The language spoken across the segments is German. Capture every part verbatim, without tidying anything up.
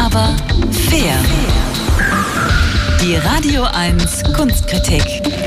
aber fair. Die Radio eins Kunstkritik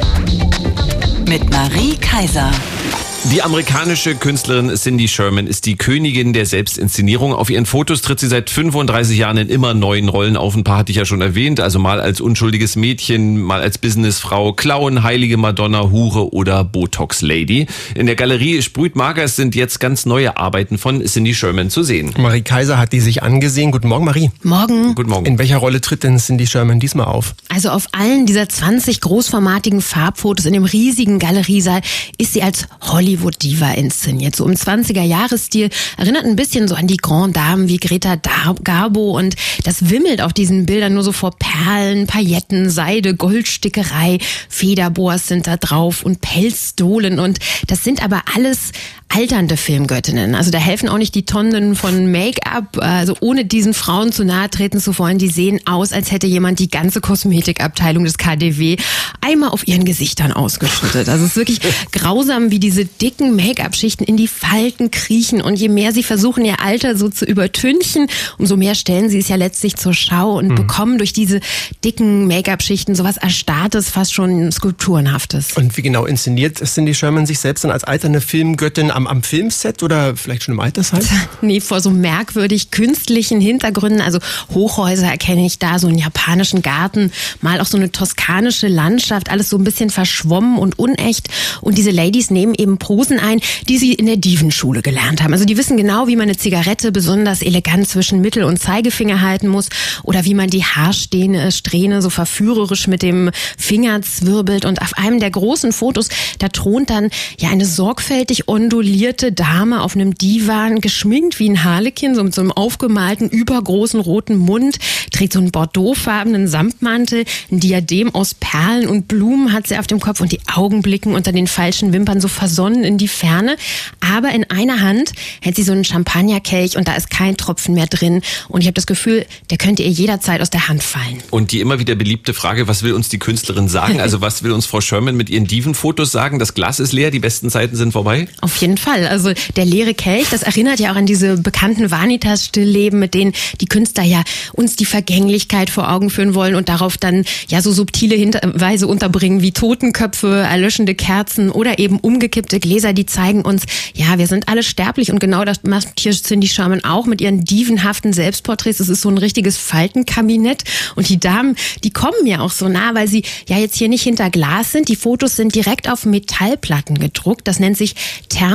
mit Marie Kaiser. Die amerikanische Künstlerin Cindy Sherman ist die Königin der Selbstinszenierung. Auf ihren Fotos tritt sie seit fünfunddreißig Jahren in immer neuen Rollen auf. Ein paar hatte ich ja schon erwähnt. Also mal als unschuldiges Mädchen, mal als Businessfrau, Clown, heilige Madonna, Hure oder Botox-Lady. In der Galerie Spuit Magers sind jetzt ganz neue Arbeiten von Cindy Sherman zu sehen. Marie Kaiser hat die sich angesehen. Guten Morgen, Marie. Morgen. Guten Morgen. In welcher Rolle tritt denn Cindy Sherman diesmal auf? Also auf allen dieser zwanzig großformatigen Farbfotos in dem riesigen Galeriesaal ist sie als Hollywood-Diva inszeniert. So im zwanziger-Jahres-Stil, erinnert ein bisschen so an die Grand Damen wie Greta Garbo, und das wimmelt auf diesen Bildern nur so vor Perlen, Pailletten, Seide, Goldstickerei, Federboas sind da drauf und Pelzdohlen, und das sind aber alles alternde Filmgöttinnen. Also da helfen auch nicht die Tonnen von Make-up. Also ohne diesen Frauen zu nahe treten zu wollen, die sehen aus, als hätte jemand die ganze Kosmetikabteilung des K D W einmal auf ihren Gesichtern ausgeschüttet. Also es ist wirklich grausam, wie diese dicken Make-up-Schichten in die Falten kriechen, und je mehr sie versuchen, ihr Alter so zu übertünchen, umso mehr stellen sie es ja letztlich zur Schau und mhm. bekommen durch diese dicken Make-up-Schichten sowas Erstarrtes, fast schon Skulpturenhaftes. Und wie genau inszeniert Cindy Sherman sich selbst dann als alternde Filmgöttin am, am Filmset oder vielleicht schon im Altersheim? Nee, vor so merkwürdig künstlichen Hintergründen. Also Hochhäuser erkenne ich da, so einen japanischen Garten, mal auch so eine toskanische Landschaft, alles so ein bisschen verschwommen und unecht. Und diese Ladies nehmen eben Posen ein, die sie in der Divenschule gelernt haben. Also die wissen genau, wie man eine Zigarette besonders elegant zwischen Mittel- und Zeigefinger halten muss, oder wie man die Haarsträhne Strähne so verführerisch mit dem Finger zwirbelt. Und auf einem der großen Fotos, da thront dann ja eine sorgfältig ondulierte Dame auf einem Divan, geschminkt wie ein Harlekin, so mit so einem aufgemalten, übergroßen roten Mund, trägt so einen bordeauxfarbenen Samtmantel, ein Diadem aus Perlen und Blumen hat sie auf dem Kopf, und die Augen blicken unter den falschen Wimpern so versonnen in die Ferne. Aber in einer Hand hält sie so einen Champagnerkelch, und da ist kein Tropfen mehr drin. Und ich habe das Gefühl, der könnte ihr jederzeit aus der Hand fallen. Und die immer wieder beliebte Frage, was will uns die Künstlerin sagen? Also was will uns Frau Sherman mit ihren Diven-Fotos sagen? Das Glas ist leer, die besten Zeiten sind vorbei? Auf jeden Fall. Also der leere Kelch, das erinnert ja auch an diese bekannten Vanitas-Stillleben, mit denen die Künstler ja uns die Vergänglichkeit vor Augen führen wollen und darauf dann ja so subtile Hinweise unterbringen wie Totenköpfe, erlöschende Kerzen oder eben umgekippte Gläser, die zeigen uns, ja, wir sind alle sterblich, und genau das macht hier Cindy Sherman auch mit ihren divenhaften Selbstporträts. Es ist so ein richtiges Faltenkabinett, und die Damen, die kommen mir auch so nah, weil sie ja jetzt hier nicht hinter Glas sind. Die Fotos sind direkt auf Metallplatten gedruckt. Das nennt sich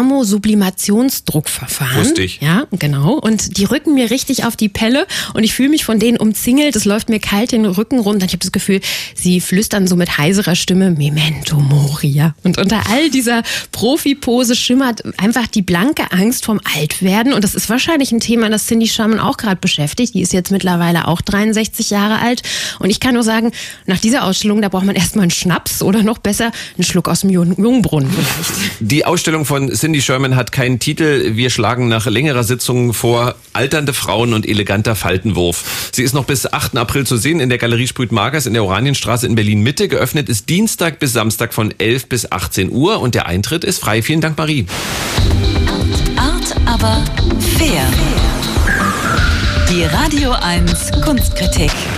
Thermosublimationsdruckverfahren. Wusste ich. Ja, genau. Und die rücken mir richtig auf die Pelle, und ich fühle mich von denen umzingelt. Es läuft mir kalt den Rücken runter. Ich habe das Gefühl, sie flüstern so mit heiserer Stimme Memento Mori. Ja. Und unter all dieser Profi-Pose schimmert einfach die blanke Angst vom Altwerden. Und das ist wahrscheinlich ein Thema, das Cindy Sherman auch gerade beschäftigt. Die ist jetzt mittlerweile auch dreiundsechzig Jahre alt. Und ich kann nur sagen, nach dieser Ausstellung, da braucht man erstmal einen Schnaps oder noch besser einen Schluck aus dem Jungbrunnen vielleicht. Die Ausstellung von Cindy Sherman hat keinen Titel. Wir schlagen nach längerer Sitzung vor: alternde Frauen und eleganter Faltenwurf. Sie ist noch bis achten April zu sehen in der Galerie Spuit Magers in der Oranienstraße in Berlin-Mitte. Geöffnet ist Dienstag bis Samstag von elf bis achtzehn Uhr, und der Eintritt ist frei. Vielen Dank, Marie. Art, aber fair. Die Radio eins Kunstkritik.